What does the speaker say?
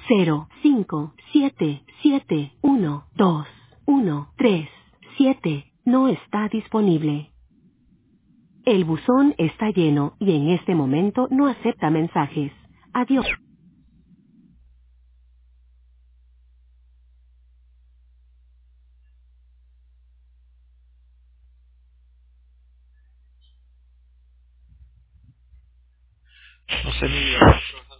057712137 no está disponible. El buzón está lleno y en este momento no acepta mensajes. Adiós. No sé, mi vida.